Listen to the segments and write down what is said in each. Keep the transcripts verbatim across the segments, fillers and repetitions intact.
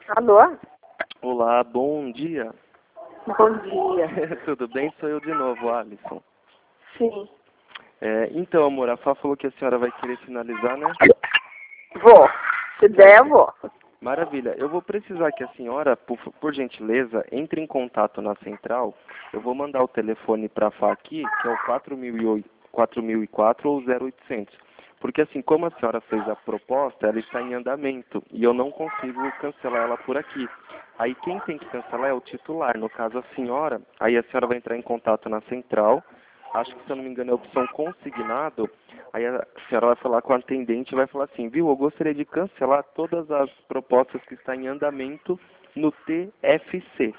Alô? Olá, bom dia. Bom dia. Tudo bem? Sou eu de novo, Alisson. Sim. É, então, amor, a Fá falou que a senhora vai querer finalizar, né? Vou. Se der, eu vou. Maravilha. Eu vou precisar que a senhora, por, por gentileza, entre em contato na central. Eu vou mandar o telefone para a Fá aqui, que é o quatro mil e oito, quatro mil e quatro ou zero oitocentos. Porque assim, como a senhora fez a proposta, ela está em andamento e eu não consigo cancelar ela por aqui. Aí quem tem que cancelar é o titular, no caso a senhora. Aí a senhora vai entrar em contato na central. Acho que, se eu não me engano, é a opção consignado. Aí a senhora vai falar com a atendente e vai falar assim, viu, eu gostaria de cancelar todas as propostas que estão em andamento no T F C.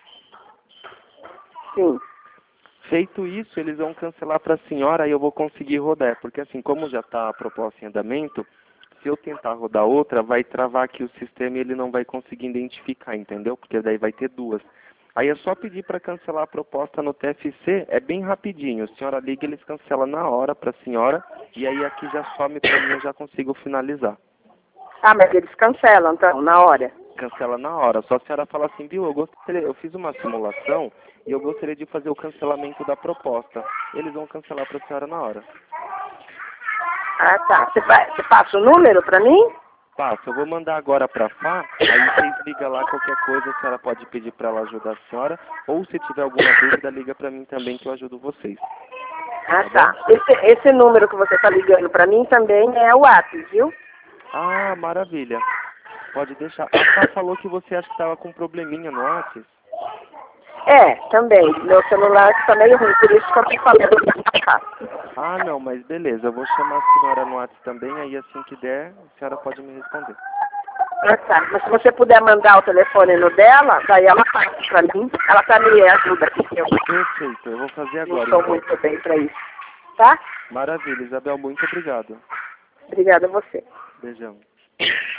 Sim. Feito isso, eles vão cancelar para a senhora e eu vou conseguir rodar. Porque assim, como já está a proposta em andamento, se eu tentar rodar outra, vai travar aqui o sistema e ele não vai conseguir identificar, entendeu? Porque daí vai ter duas. Aí é só pedir para cancelar a proposta no T F C, é bem rapidinho. A senhora liga, eles cancelam na hora para a senhora e aí aqui já some para mim, eu já consigo finalizar. Ah, mas eles cancelam, então, na hora. Cancela na hora. Só a senhora fala assim, viu, eu gostaria, eu fiz uma simulação e eu gostaria de fazer o cancelamento da proposta. Eles vão cancelar para a senhora na hora. Ah, tá. Você, vai, você passa o número pra mim? Passo, eu vou mandar agora para a Fá, aí vocês ligam lá, qualquer coisa a senhora pode pedir para ela ajudar a senhora, ou se tiver alguma dúvida, liga para mim também que eu ajudo vocês. Ah, Tá tá. Esse, esse número que você tá ligando pra mim também é o WhatsApp, viu? Ah, maravilha. Pode deixar. A Fá falou que você acha que estava com um probleminha no WhatsApp. É, também. Meu celular tá meio ruim, por isso que eu tô falando. Ah, não, mas beleza. Eu vou chamar a senhora no WhatsApp também, aí assim que der, a senhora pode me responder. Ah, tá. Mas se você puder mandar o telefone no dela, daí ela passa pra mim. Ela também me ajuda aqui. Eu Perfeito, eu vou fazer não agora estou então. muito bem pra isso. Tá? Maravilha, Isabel, muito obrigado. Obrigada a você. Beijão.